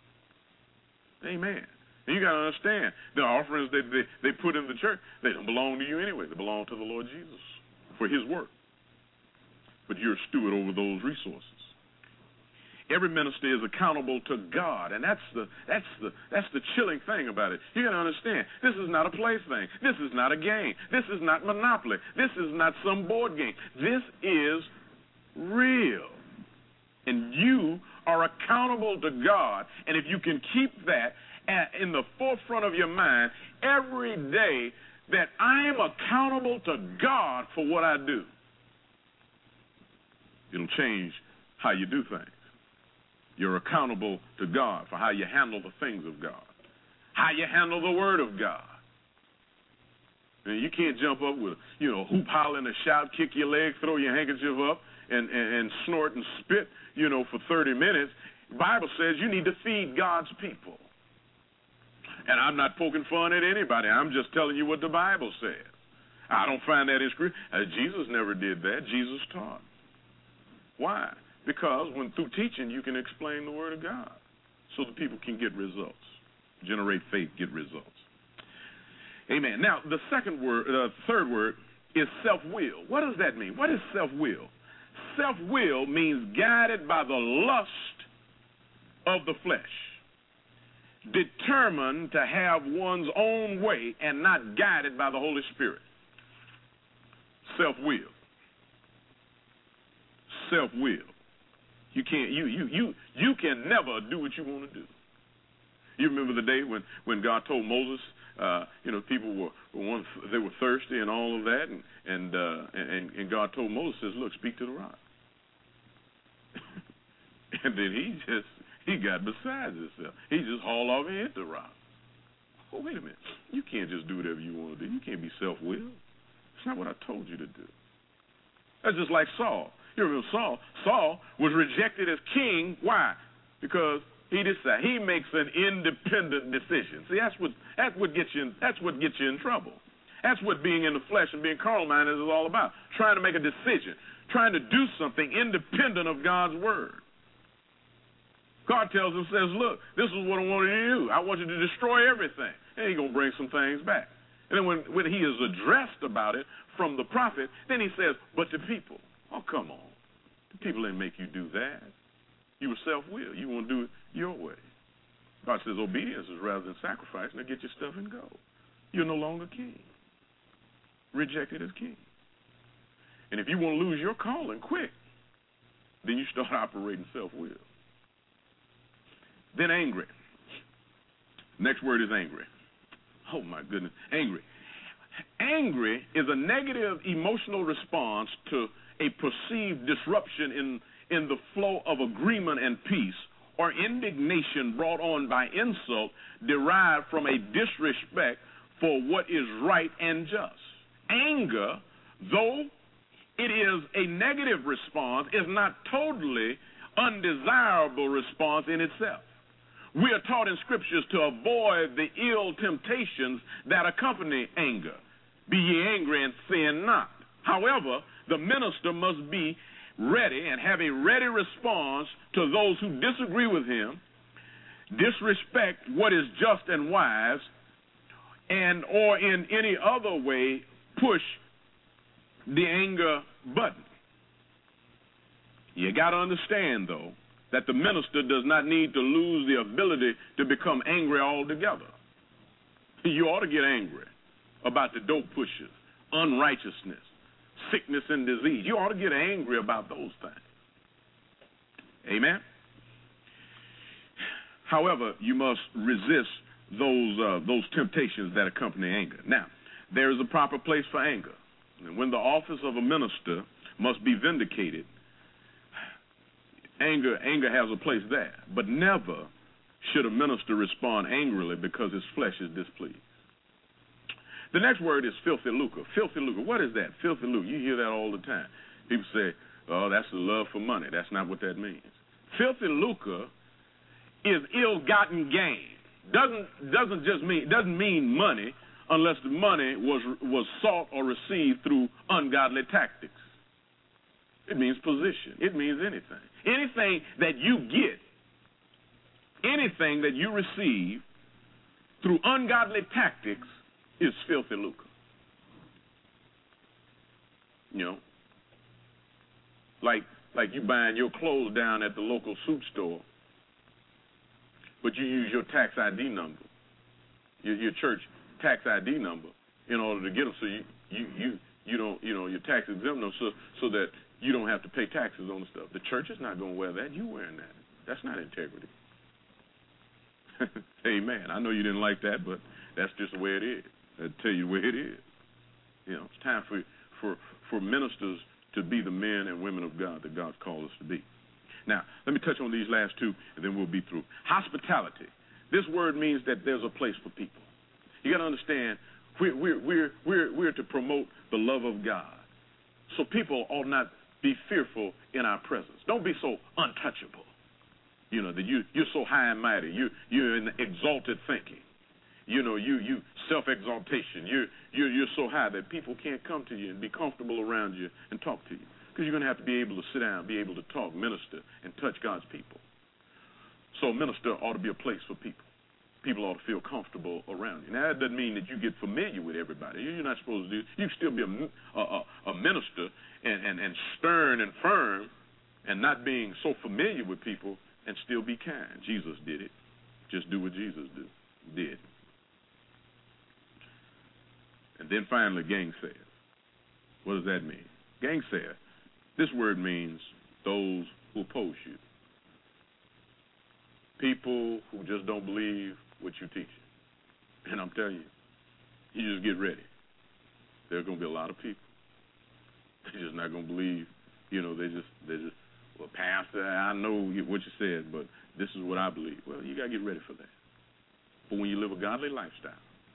Amen. And you got to understand, the offerings that they put in the church, they don't belong to you anyway. They belong to the Lord Jesus for his work. But you're a steward over those resources. Every minister is accountable to God, and that's the chilling thing about it. You got to understand, this is not a plaything. This is not a game. This is not Monopoly. This is not some board game. This is real, and you are accountable to God. And if you can keep that in the forefront of your mind every day, that I am accountable to God for what I do, it'll change how you do things. You're accountable to God for how you handle the things of God, how you handle the Word of God. And you can't jump up with, hoop, holler, and a shout, kick your leg, throw your handkerchief up, and snort and spit, for 30 minutes. The Bible says you need to feed God's people. And I'm not poking fun at anybody. I'm just telling you what the Bible says. I don't find that in Scripture. Jesus never did that. Jesus taught. Why? Because when through teaching, you can explain the Word of God so the people can get results, generate faith, get results. Amen. Now, the third word is self-will. What does that mean? What is self-will? Self-will means guided by the lust of the flesh, determined to have one's own way and not guided by the Holy Spirit. Self-will. Self-will. You can never do what you want to do. You remember the day when God told Moses, people were thirsty and all of that, and God told Moses, says, look, speak to the rock. And then he got beside himself. He just hauled off and hit the rock. Oh, wait a minute. You can't just do whatever you want to do. You can't be self-willed. It's not what I told you to do. That's just like Saul. You remember Saul? Saul was rejected as king. Why? Because he makes an independent decision. See, that's what gets you in trouble. That's what being in the flesh and being carnal-minded is all about. Trying to make a decision, trying to do something independent of God's word. God tells him, says, look, this is what I want you to do. I want you to destroy everything. And he's going to bring some things back. And then when he is addressed about it from the prophet, then he says, but the people, oh, come on. The people didn't make you do that. You were self-willed. You want to do it your way. God says obedience is rather than sacrifice. Now get your stuff and go. You're no longer king. Rejected as king. And if you want to lose your calling quick, then you start operating self-will. Then angry. Next word is angry. Oh, my goodness. Angry. Angry is a negative emotional response to a perceived disruption in the flow of agreement and peace, or indignation brought on by insult derived from a disrespect for what is right and just. Anger, though it is a negative response, is not totally undesirable response in itself. We are taught in Scriptures to avoid the ill temptations that accompany anger. Be ye angry and sin not. However, the minister must be ready and have a ready response to those who disagree with him, disrespect what is just and wise, and or in any other way push the anger button. You got to understand, though, that the minister does not need to lose the ability to become angry altogether. You ought to get angry about the dope pushers, unrighteousness, sickness and disease. You ought to get angry about those things. Amen? However, you must resist those temptations that accompany anger. Now, there is a proper place for anger. And when the office of a minister must be vindicated, anger has a place there. But never should a minister respond angrily because his flesh is displeased. The next word is filthy lucre. Filthy lucre. What is that? Filthy lucre. You hear that all the time. People say, oh, that's the love for money. That's not what that means. Filthy lucre is ill-gotten gain. Doesn't mean money unless the money was sought or received through ungodly tactics. It means position. It means anything. Anything that you get, anything that you receive through ungodly tactics is filthy lucre. You know, like you buying your clothes down at the local soup store, but you use your tax ID number, your church tax ID number, in order to get them, so you don't, your tax exempt them, so that you don't have to pay taxes on the stuff. The church is not going to wear that. You wearing that. That's not integrity. Amen. I know you didn't like that, but that's just the way it is. I'll tell you the way it is. You know, it's time for ministers to be the men and women of God that God's called us to be. Now, let me touch on these last two, and then we'll be through. Hospitality. This word means that there's a place for people. You got to understand, we're to promote the love of God. So people ought not be fearful in our presence. Don't be so untouchable. You know, that you're so high and mighty. You're in exalted thinking. You know, you self-exaltation. You're so high that people can't come to you and be comfortable around you and talk to you, because you're going to have to be able to sit down, be able to talk, minister, and touch God's people. So a minister ought to be a place for people. People ought to feel comfortable around you. Now, that doesn't mean that you get familiar with everybody. You're not supposed to do. You can still be a minister and stern and firm and not being so familiar with people and still be kind. Jesus did it. Just do what Jesus did. And then finally, gainsayers. What does that mean? Gangsayer. This word means those who oppose you. People who just don't believe what you teach. And I'm telling you, you just get ready. There are going to be a lot of people. They're just not going to believe. You know, they just, well, Pastor, I know what you said, but this is what I believe. Well, you got to get ready for that. But when you live a godly lifestyle,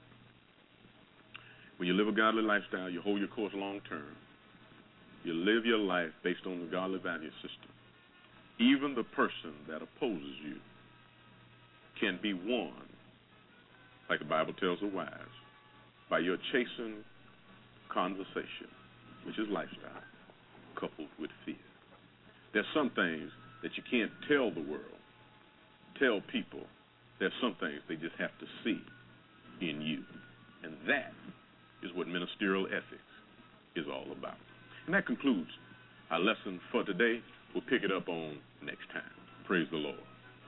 you hold your course long term, you live your life based on the godly value system, even the person that opposes you can be won, like the Bible tells the wise, by your chastened conversation, which is lifestyle, coupled with fear. There's some things that you can't tell the world, tell people. There's some things they just have to see in you. And that is what ministerial ethics is all about. And that concludes our lesson for today. We'll pick it up on next time. Praise the Lord.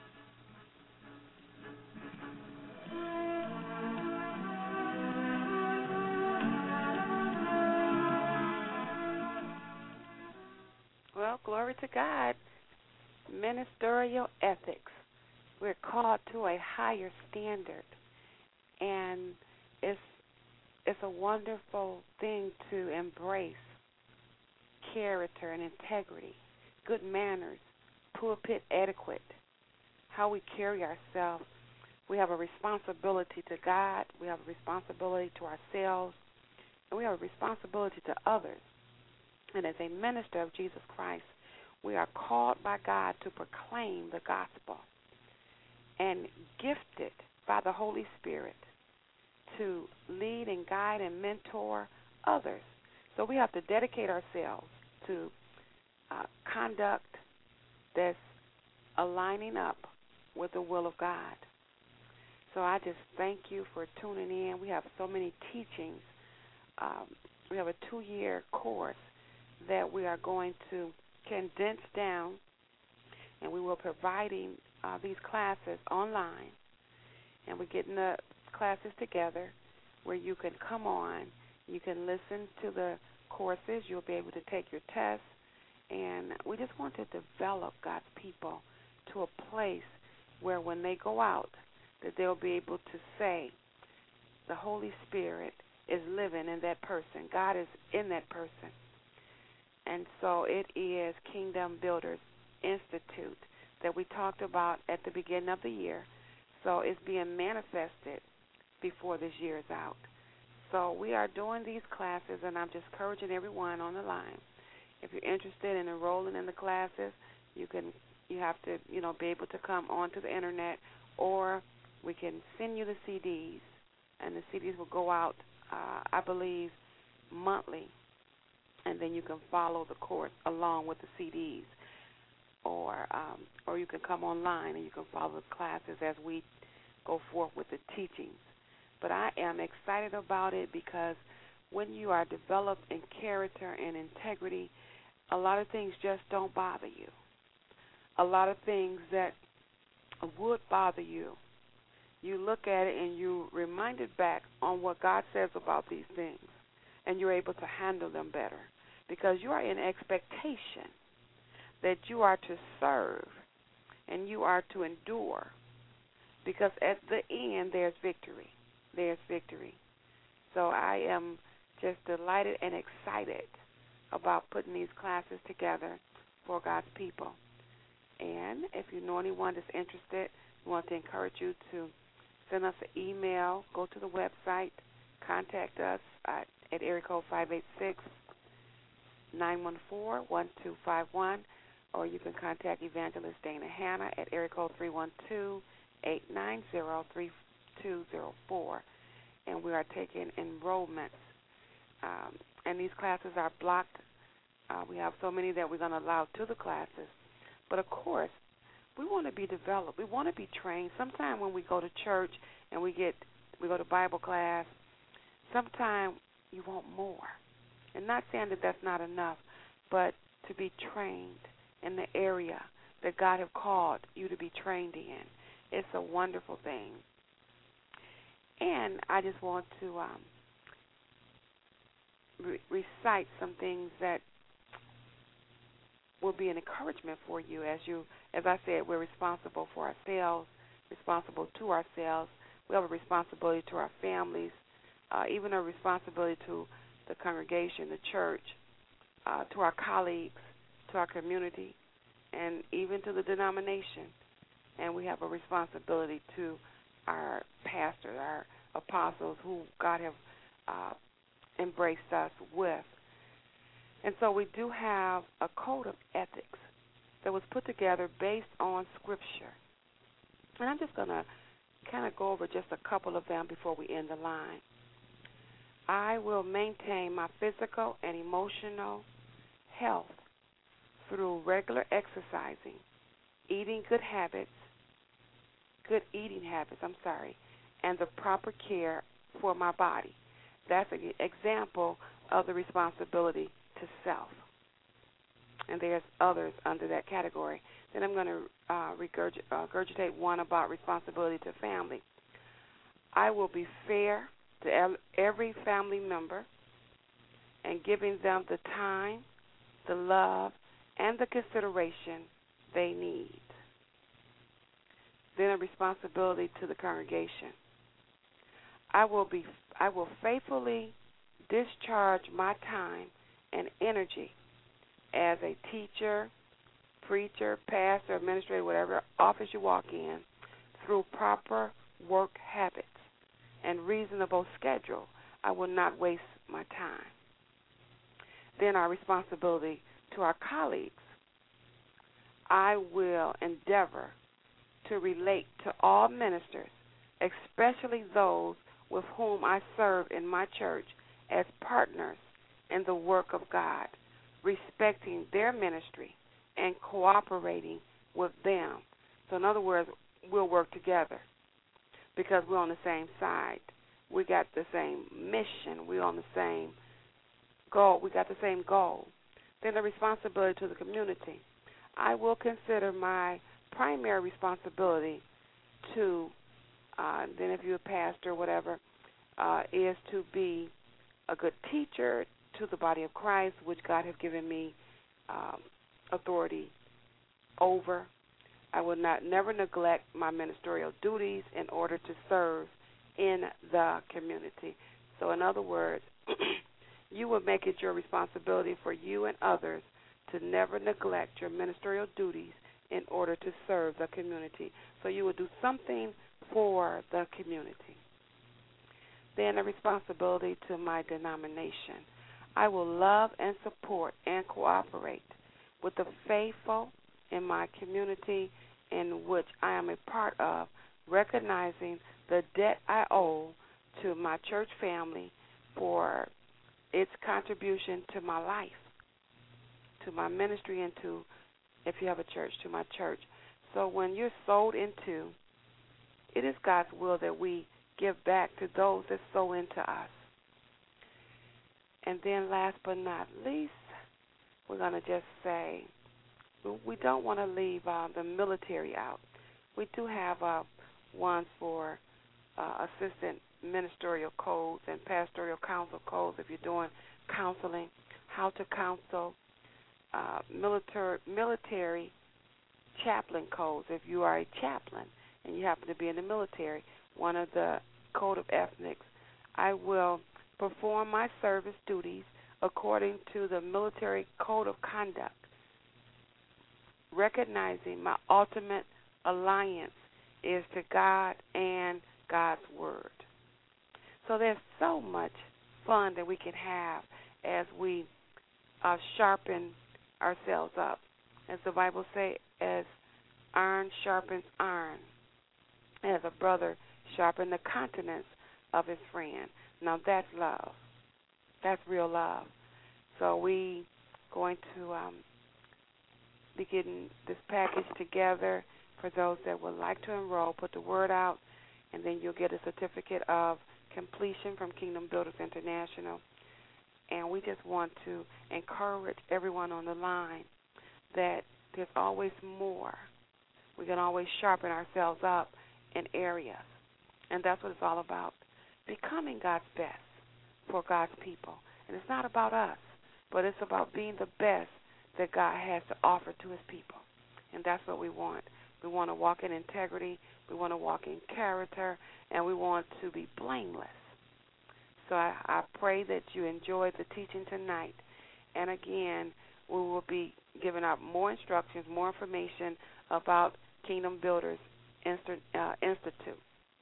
Well, glory to God. Ministerial ethics. We're called to a higher standard. And it's a wonderful thing to embrace character and integrity, good manners, pulpit etiquette, how we carry ourselves. We have a responsibility to God, we have a responsibility to ourselves, and we have a responsibility to others. And as a minister of Jesus Christ, we are called by God to proclaim the gospel and gifted by the Holy Spirit to lead and guide and mentor others. So we have to dedicate ourselves to conduct that's aligning up with the will of God. So I just thank you for tuning in. We have so many teachings. We have a 2-year course that we are going to condense down, and we will be providing these classes online. And we're getting the classes together where you can come on, you can listen to the courses. You'll be able to take your tests. And we just want to develop God's people to a place where when they go out, that they'll be able to say, the Holy Spirit is living in that person. God is in that person. And so it is Kingdom Builders Institute that we talked about at the beginning of the year. So it's being manifested before this year is out. So we are doing these classes, and I'm just encouraging everyone on the line. If you're interested in enrolling in the classes, you have to, be able to come onto the internet, or we can send you the CDs, and the CDs will go out, I believe, monthly, and then you can follow the course along with the CDs, or you can come online and you can follow the classes as we go forth with the teachings. But I am excited about it because when you are developed in character and integrity, a lot of things just don't bother you. A lot of things that would bother you, you look at it and you reminded back on what God says about these things, and you're able to handle them better because you are in expectation that you are to serve and you are to endure, because at the end there's victory. There's victory. So I am just delighted and excited about putting these classes together for God's people. And if you know anyone that's interested, we want to encourage you to send us an email, go to the website, contact us at area code 586-914-1251, or you can contact Evangelist Dana Hanna at area code 312-890-3204. And we are taking enrollments. And these classes are blocked. We have so many that we're going to allow to the classes. But, of course, we want to be developed. We want to be trained. Sometimes when we go to church and we go to Bible class, sometimes you want more. And not saying that that's not enough, but to be trained in the area that God has called you to be trained in. It's a wonderful thing. And I just want to recite some things that will be an encouragement for you. As I said, we're responsible for ourselves, responsible to ourselves. We have a responsibility to our families, even a responsibility to the congregation, the church, to our colleagues, to our community, and even to the denomination. And we have a responsibility to our pastors, our apostles, who God have embraced us with. And so we do have a code of ethics that was put together based on Scripture. And I'm just going to kind of go over just a couple of them before we end the line. I will maintain my physical and emotional health through regular exercising, eating eating habits, and the proper care for my body. That's an example of the responsibility to self. And there's others under that category. Then I'm going to regurgitate one about responsibility to family. I will be fair to every family member and giving them the time, the love, and the consideration they need. Then a responsibility to the congregation. I will faithfully discharge my time and energy as a teacher, preacher, pastor, administrator, whatever office you walk in, through proper work habits and reasonable schedule. I will not waste my time. Then our responsibility to our colleagues. I will endeavor to relate to all ministers, especially those with whom I serve in my church, as partners in the work of God, respecting their ministry and cooperating with them. So in other words, we'll work together because we're on the same side. We got the same mission. We're on the same goal. We got the same goal. Then the responsibility to the community. I will consider my primary responsibility to, then if you're a pastor or whatever, is to be a good teacher, to the body of Christ, which God has given me authority over. I will never neglect my ministerial duties in order to serve in the community. So in other words, you will make it your responsibility for you and others to never neglect your ministerial duties in order to serve the community. So you will do something for the community. Then a responsibility to my denomination. I will love and support and cooperate with the faithful in my community in which I am a part of, recognizing the debt I owe to my church family for its contribution to my life, to my ministry, and to, if you have a church, to my church. So when you're sold into, it is God's will that we give back to those that sow into us. And then last but not least, we're going to just say we don't want to leave the military out. We do have ones for assistant ministerial codes and pastoral council codes if you're doing counseling, how to counsel, military chaplain codes if you are a chaplain and you happen to be in the military, one of the code of ethics. I will perform my service duties according to the military code of conduct, recognizing my ultimate alliance is to God and God's Word. So there's so much fun that we can have as we sharpen ourselves up. As the Bible says, as iron sharpens iron, as a brother sharpens the countenance of his friend. Now that's love. That's real love. So we going to be getting this package together for those that would like to enroll. Put the word out, and then you'll get a certificate of completion from Kingdom Builders International. And we just want to encourage everyone on the line that there's always more. We can always sharpen ourselves up in areas. And that's what it's all about, becoming God's best for God's people. And it's not about us, but it's about being the best that God has to offer to his people. And that's what we want. We want to walk in integrity. We want to walk in character. And we want to be blameless. So I pray that you enjoyed the teaching tonight. And again, we will be giving out more instructions, more information about Kingdom Builders Institute.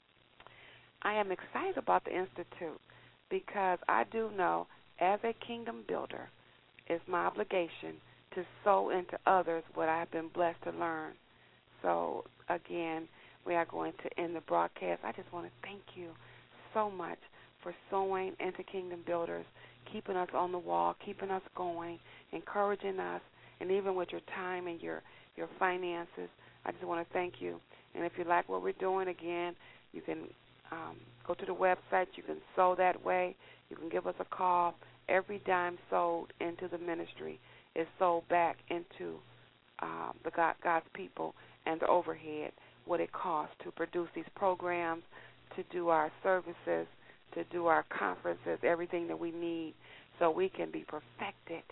I am excited about the Institute because I do know as a kingdom builder, it's my obligation to sow into others what I have been blessed to learn. So, again, we are going to end the broadcast. I just want to thank you so much for sowing into Kingdom Builders, keeping us on the wall, keeping us going, encouraging us, and even with your time and your finances. I just want to thank you. And if you like what we're doing, again, you can go to the website. You can sow that way. You can give us a call. Every dime sold into the ministry is sold back into God's people and the overhead, what it costs to produce these programs, to do our services, to do our conferences, everything that we need so we can be perfected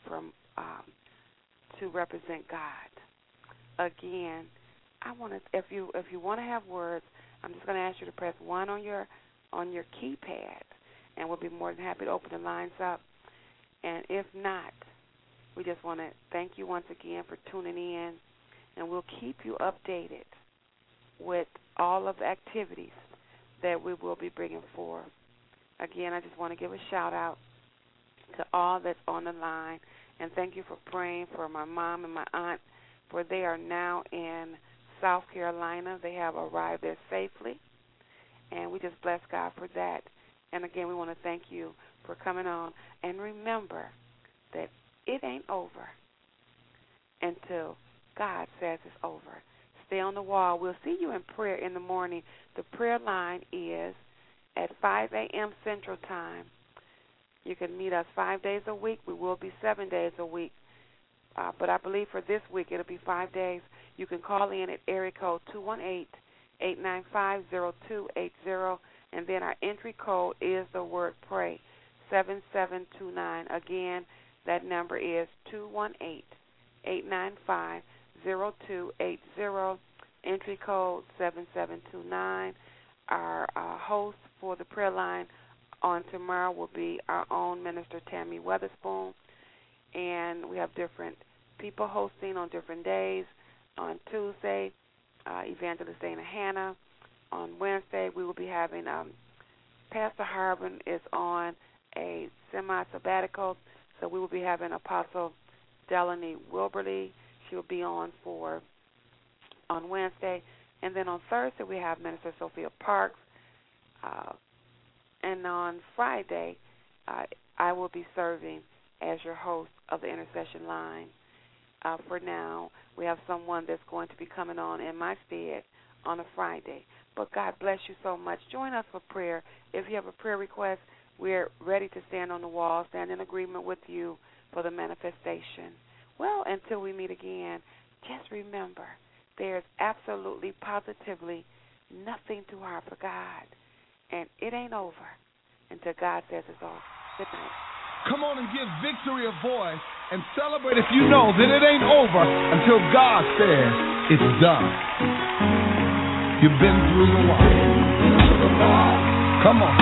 to represent God. Again, I want to, if you want to have words, I'm just going to ask you to press 1 on your keypad, and we'll be more than happy to open the lines up. And if not, we just want to thank you once again for tuning in, and we'll keep you updated with all of the activities that we will be bringing forth. Again, I just want to give a shout-out to all that's on the line, and thank you for praying for my mom and my aunt, for they are now in South Carolina. They have arrived there safely, and we just bless God for that. And again, we want to thank you for coming on. And remember that it ain't over until God says it's over. Stay on the wall. We'll see you in prayer in the morning. The prayer line is at 5 a.m. Central Time. You can meet us 5 days a week. We will be 7 days a week. But I believe for this week it'll be 5 days. You can call in at area code 218-895-0280, and then our entry code is the word pray. 888-895-7729. Again, that number is 218-895-0280. Entry code 7729. Our host for the prayer line on tomorrow will be our own Minister Tammy Weatherspoon. And we have different people hosting on different days. On Tuesday, Evangelist Dana Hanna. On Wednesday, we will be having Pastor Harbin is on a semi-sabbatical, so we will be having Apostle Delaney Wilberly. She will be on Wednesday. And then on Thursday, we have Minister Sophia Parks. And on Friday, I will be serving as your host of the intercession line. For now, we have someone that's going to be coming on in my stead on a Friday. But God bless you so much. Join us for prayer. If you have a prayer request, we're ready to stand on the wall, stand in agreement with you for the manifestation. Well, until we meet again, just remember, there's absolutely, positively nothing too hard for God. And it ain't over until God says it's over. Good night. Come on and give victory a voice and celebrate if you know that it ain't over until God says it's done. You've been through the water. Come on.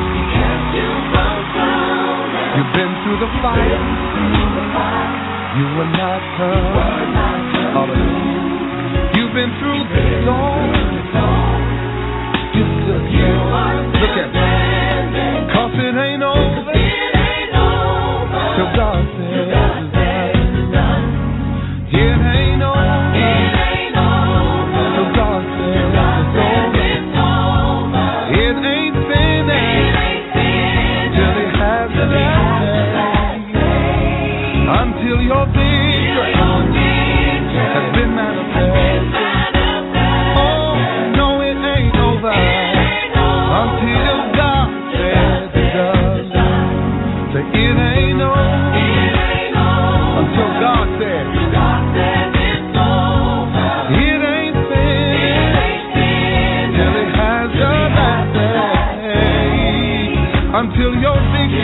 You've been through the fire. You were not hurt. Hallelujah. You've been through the storm. You still can't. Look at me. 'Cause it ain't over. Till God says it's done. It ain't over. Till God says it's over. It ain't finished. Till He has the last say. Until your victory has been manifested. Oh, no, it ain't over. Until God says it's done. Say it ain't over. Until God says it's over. It ain't finished. Till He has the last say. Until your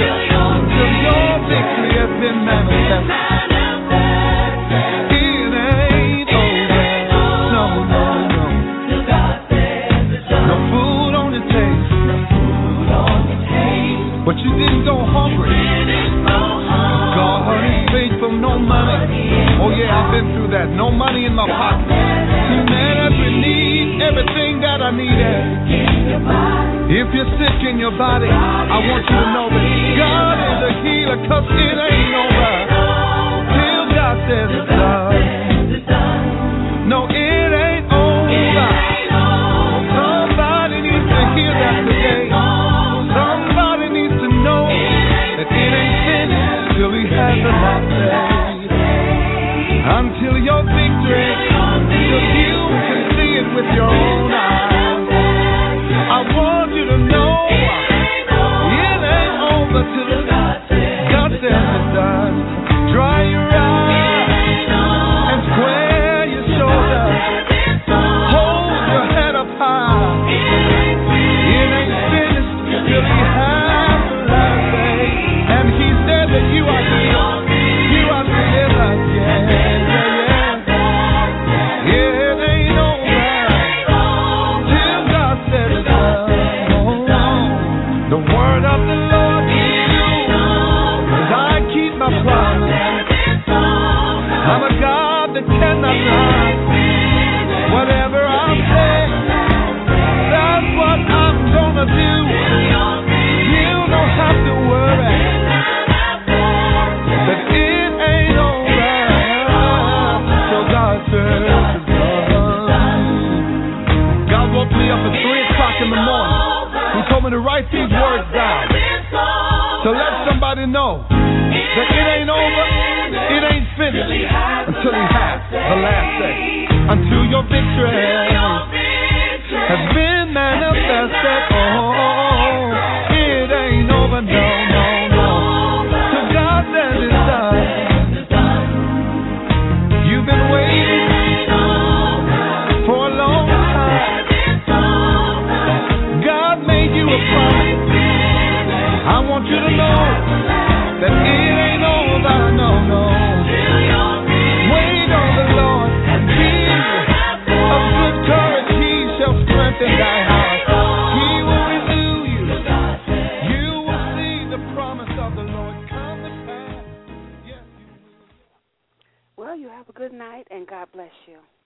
victory has been manifested. It ain't over. No. No food on your table. But you didn't go hungry. God is faithful, no money. Oh yeah, I've been through that. No money in my pocket. You met every need, everything that I needed. If you're sick in your body, I want you to know that God is a healer, 'cause it ain't over till God says it's done. No, it ain't over. Somebody needs to hear that today. Somebody needs to know that it ain't finished till He has the last say. Until your victory, till you can see it with your own eyes. I want you to know it ain't over till God says it's done. Dry your eyes and square your shoulders. Hold your head up high. It ain't finished till He has the last say. And He said that you are healed. You are delivered. Yeah. It ain't over till God says it's done. The word of the Lord is true, 'cause I keep my promise. I'm a God that cannot lie. Whatever I say, that's what I'm gonna do. You don't have to worry that it ain't over till God says it's done. God woke me up at 3 o'clock in the morning. He told me to write these words down to let somebody know that it ain't over, it ain't finished until He has the last say. Until your victory has been manifested. Oh, it ain't over, no. Till God says it's done. You've been waiting for a long time. God made you a promise. I want you to know Well, you have a good night, and God bless you.